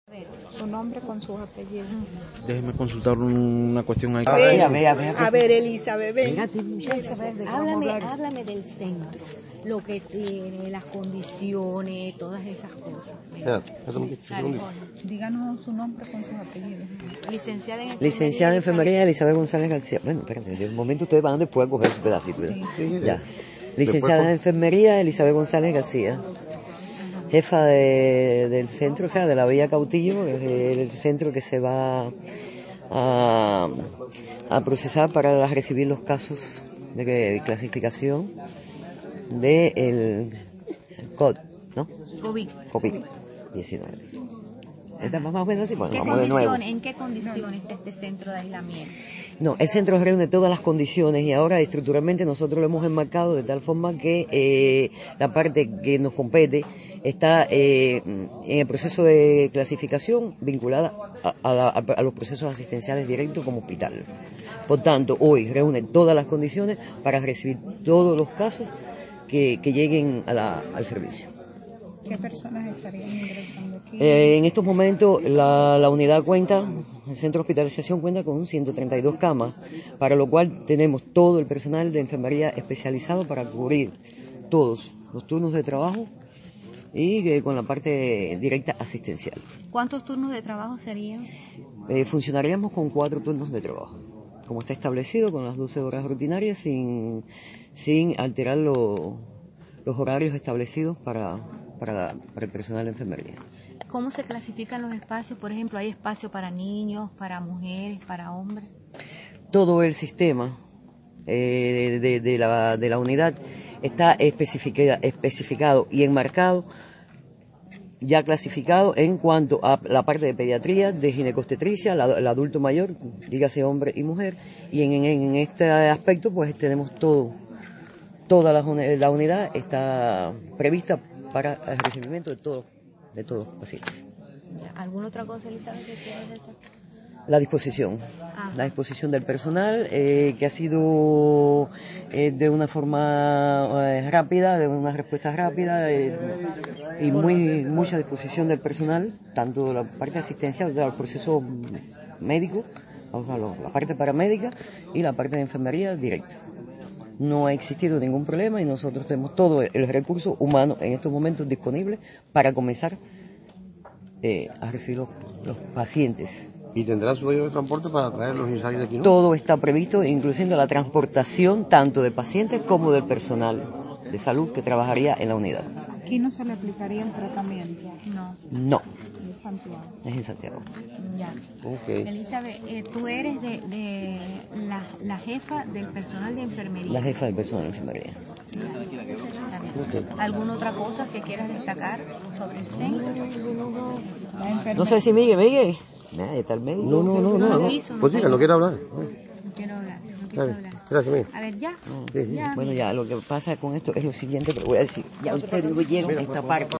Su nombre con sus apellidos. Déjeme consultar una cuestión ahí. A ver, Elizabeth, ven. Háblame del centro, lo que tiene, las condiciones, todas esas cosas. Díganos su nombre con sus apellidos. Licenciada en enfermería Elizabeth González García. Bueno, espérate, de un momento ustedes van después a coger un pedacito. Sí. Ya. Licenciada en enfermería Elizabeth González García. Jefa del centro, o sea, de la Villa Cautillo, el centro que se va a procesar para recibir los casos de clasificación del COVID, ¿no? COVID-19. ¿Está más o menos así? Bueno, vamos de nuevo. ¿En qué condiciones está este centro de aislamiento? No, el centro reúne todas las condiciones y ahora estructuralmente nosotros lo hemos enmarcado de tal forma que la parte que nos compete está en el proceso de clasificación vinculada a los procesos asistenciales directos como hospital. Por tanto, hoy reúne todas las condiciones para recibir todos los casos que lleguen al servicio. ¿Qué personas estarían ingresando aquí? En estos momentos la unidad cuenta, el centro de hospitalización cuenta con 132 camas, para lo cual tenemos todo el personal de enfermería especializado para cubrir todos los turnos de trabajo y con la parte directa asistencial. ¿Cuántos turnos de trabajo serían? Funcionaríamos con 4 turnos de trabajo, como está establecido, con las 12 horas rutinarias, sin alterar los horarios establecidos para el personal de enfermería. ¿Cómo se clasifican los espacios? Por ejemplo, ¿hay espacio para niños, para mujeres, para hombres? Todo el sistema de la unidad está especificado y enmarcado, ya clasificado en cuanto a la parte de pediatría, de ginecobstetricia, el adulto mayor, dígase hombre y mujer, y en este aspecto pues tenemos toda la unidad está prevista para el recibimiento de todos los pacientes. ¿Alguna otra cosa, Elizabeth, que quieras destacar? La disposición del personal, que ha sido de una forma rápida, de una respuesta rápida, y mucha disposición del personal, tanto de la parte asistencial, del proceso médico, o sea, la parte paramédica y la parte de enfermería directa. No ha existido ningún problema y nosotros tenemos todo el recurso humano en estos momentos disponible para comenzar a recibir los pacientes. ¿Y tendrá su medio de transporte para traer los ensayos de aquí, no? Todo está previsto, incluyendo la transportación tanto de pacientes como del personal de salud que trabajaría en la unidad. ¿Aquí no se le aplicaría el tratamiento? No. ¿En Santiago? Es en Santiago. Ya. Okay. Elizabeth, tú eres de la jefa del personal de enfermería. La jefa del personal de enfermería. Okay. ¿Alguna otra cosa que quieras destacar sobre el centro? No sé si Miguel. Nada, está el médico. No. Pues sí, que no quiere hablar. No quiero hablar. Gracias, Miguel. A ver, ya. Sí. Ya. Bueno, ya, lo que pasa con esto es lo siguiente que le voy a decir. Ya ustedes oyeron esta parte.